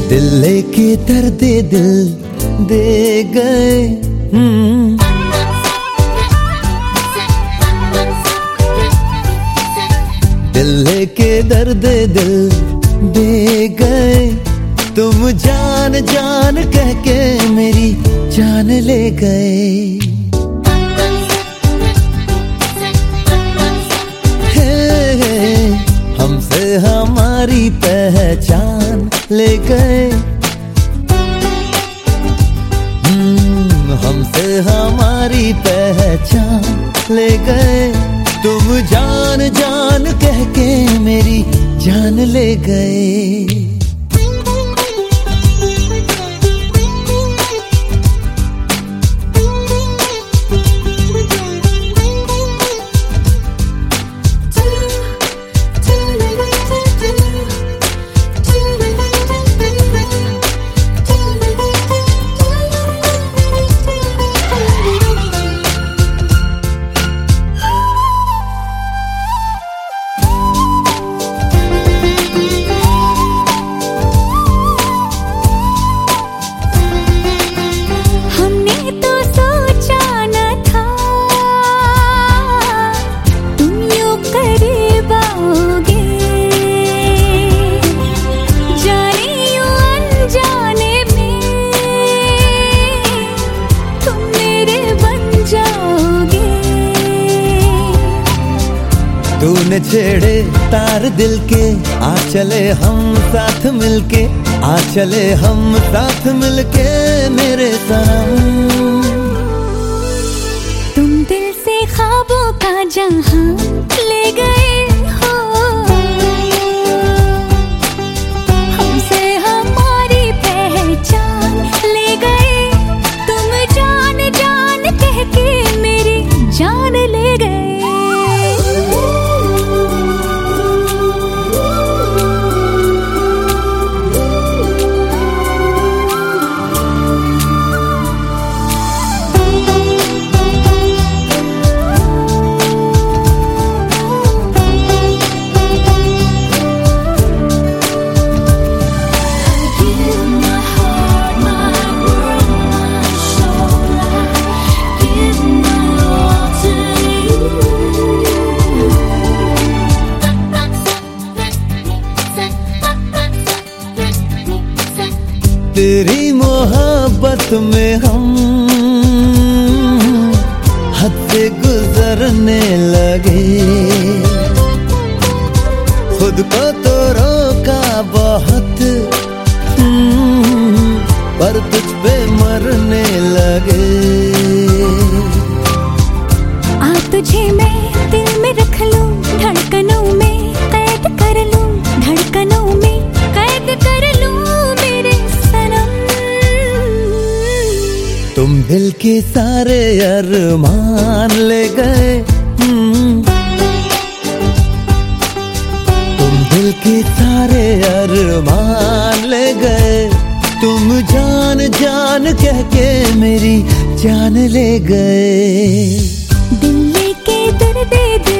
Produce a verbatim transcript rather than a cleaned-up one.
दिल लेके दर्द दिल दे गए। हम्म दिल लेके दर्द दिल दे गए। तुम जान जान कह के मेरी जान ले गए। हमसे हमारी पहचान ले गए। हमसे हमारी पहचान ले गए। तुम जान जान कह के मेरी जान ले गए। तूने छेड़े तार दिल के, आ चले हम साथ मिलके, आ चले हम साथ मिलके मेरे सनम। तुम दिल से ख्वाबों का जहां ले गए हो। हमसे हमारी पहचान ले गए। तुम जान जान कह के मेरी जान ले गए। तेरी मोहब्बत में हम हद से गुजरने लगे। खुद को तो रोका बहुत, पर तुझ पे मरने लगे। आ तुझे मैं दिल में रख लूं, धड़कनों में कैद कर लूं, धड़कनों में कैद कर लूं मेरे सनम। तुम दिल के सारे अरमान ले गए। तुम दिल के सारे अरमान ले गए। तुम जान जान कह के मेरी जान ले गए। दिल लेके दर्द